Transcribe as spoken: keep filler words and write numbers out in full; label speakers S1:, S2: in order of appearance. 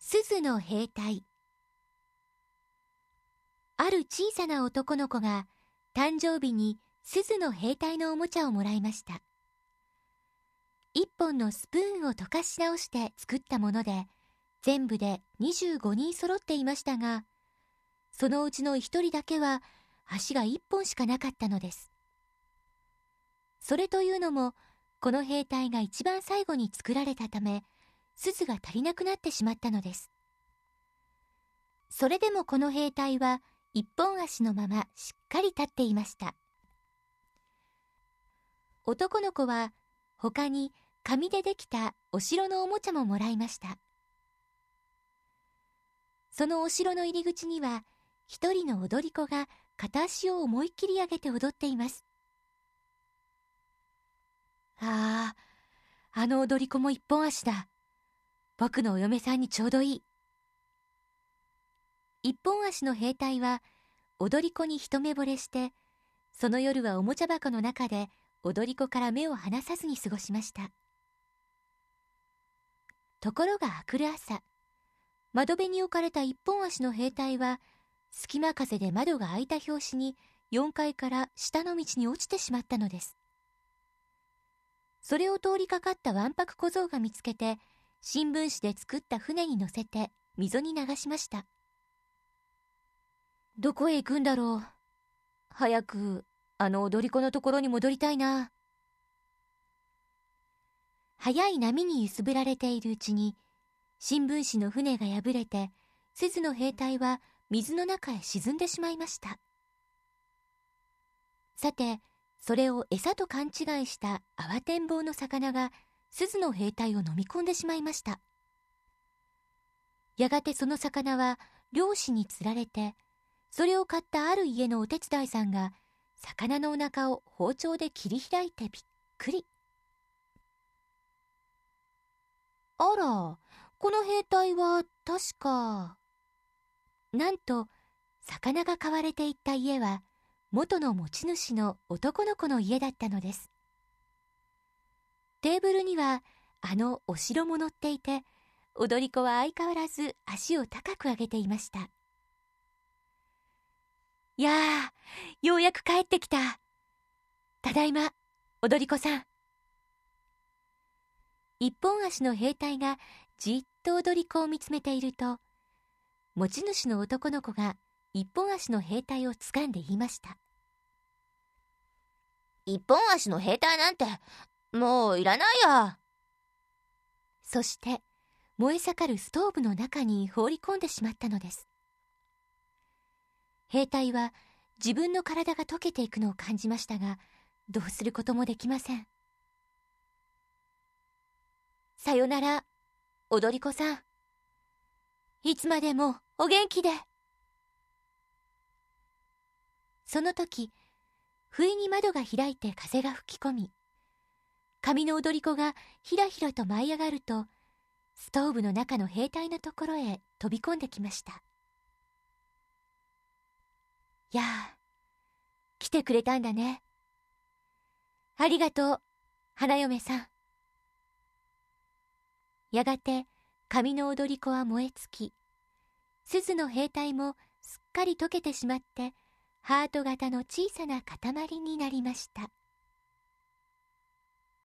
S1: 鈴の兵隊。ある小さな男の子が誕生日に鈴の兵隊のおもちゃをもらいました。一本のスプーンを溶かし直して作ったもので、全部でにじゅうごにん揃っていましたが、そのうちの一人だけは足が一本しかなかったのです。それというのも、この兵隊が一番最後に作られたため、鈴が足りなくなってしまったのです。それでもこの兵隊は一本足のまましっかり立っていました。男の子は他に紙でできたお城のおもちゃももらいました。そのお城の入り口には一人の踊り子が片足を思いっきり上げて踊っています。ああ、あの踊り子も一本足だ。僕のお嫁さんにちょうどいい。一本足の兵隊は踊り子に一目惚れして、その夜はおもちゃ箱の中で踊り子から目を離さずに過ごしました。ところが明くる朝、窓辺に置かれた一本足の兵隊は隙間風で窓が開いた拍子によんかいから下の道に落ちてしまったのです。それを通りかかったわんぱく小僧が見つけて、新聞紙で作った船に乗せて溝に流しました。どこへ行くんだろう。早くあの踊り子のところに戻りたいな。速い波に揺すぶられているうちに、新聞紙の船が破れて、鈴の兵隊は水の中へ沈んでしまいました。さて、それを餌と勘違いした慌てんぼうの魚が鈴の兵隊を飲み込んでしまいました。やがてその魚は漁師に釣られて、それを買ったある家のお手伝いさんが魚のお腹を包丁で切り開いてびっくり。あら、この兵隊は確か。なんと魚が買われていった家は元の持ち主の男の子の家だったのです。テーブルにはあのお城も乗っていて、踊り子は相変わらず足を高く上げていました。やあ、ようやく帰ってきた。ただいま、踊り子さん。一本足の兵隊がじっと踊り子を見つめていると、持ち主の男の子が一本足の兵隊を掴んで言いました。
S2: 一本足の兵隊なんてもういらないや。
S1: そして燃え盛るストーブの中に放り込んでしまったのです。兵隊は自分の体が溶けていくのを感じましたが、どうすることもできません。さよなら、踊り子さん。いつまでもお元気で。その時、不意に窓が開いて風が吹き込み、紙の踊り子がひらひらと舞い上がると、ストーブの中の兵隊のところへ飛び込んできました。やあ、来てくれたんだね。ありがとう、花嫁さん。やがて紙の踊り子は燃え尽き、鈴の兵隊もすっかり溶けてしまって、ハート型の小さな塊になりました。